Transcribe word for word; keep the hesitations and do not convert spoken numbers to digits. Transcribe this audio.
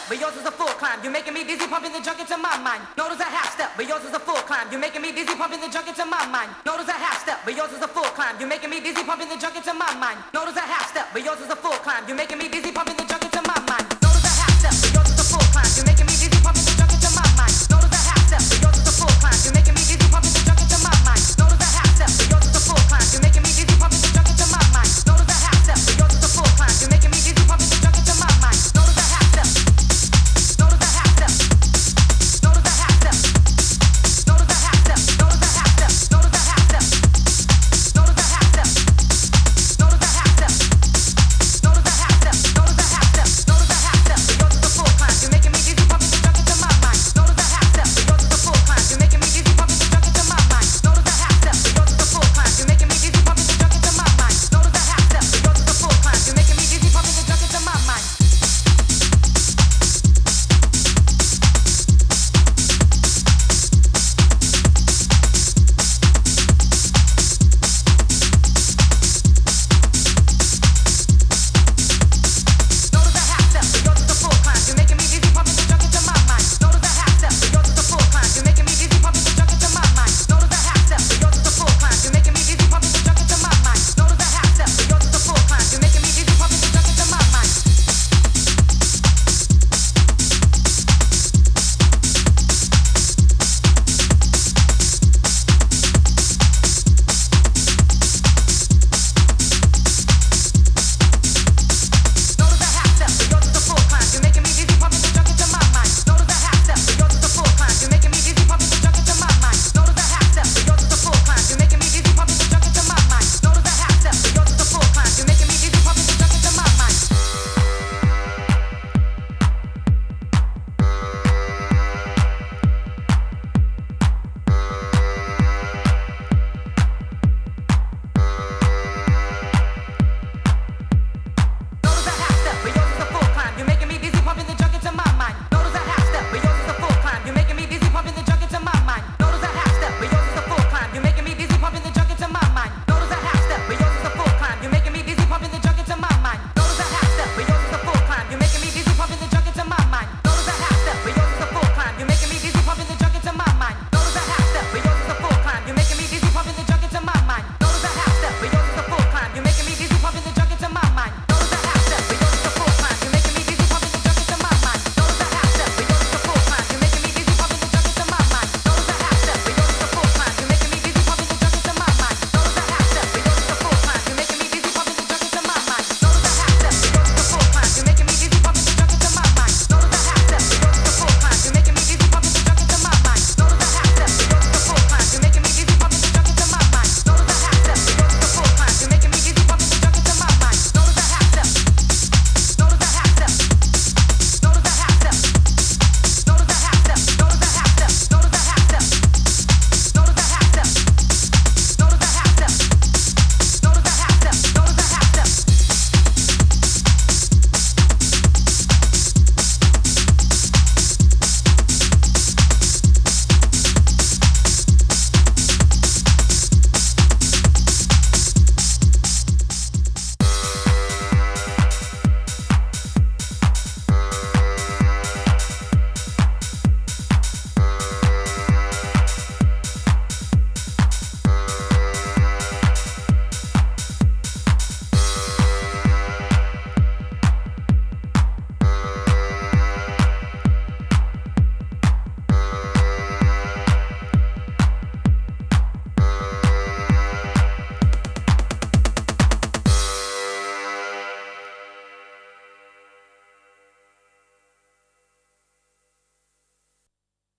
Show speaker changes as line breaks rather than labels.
but yours is a full climb. You're making me dizzy, pumping the junk into my mind. Notice a half step, but yours is a full climb. You're making me dizzy, pumping the junk into my mind. Notice a half step, but yours is a full climb. You're making me dizzy, pumping the junk into my mind. Notice a half step, but yours is a full climb. You're making me dizzy, pumping the junk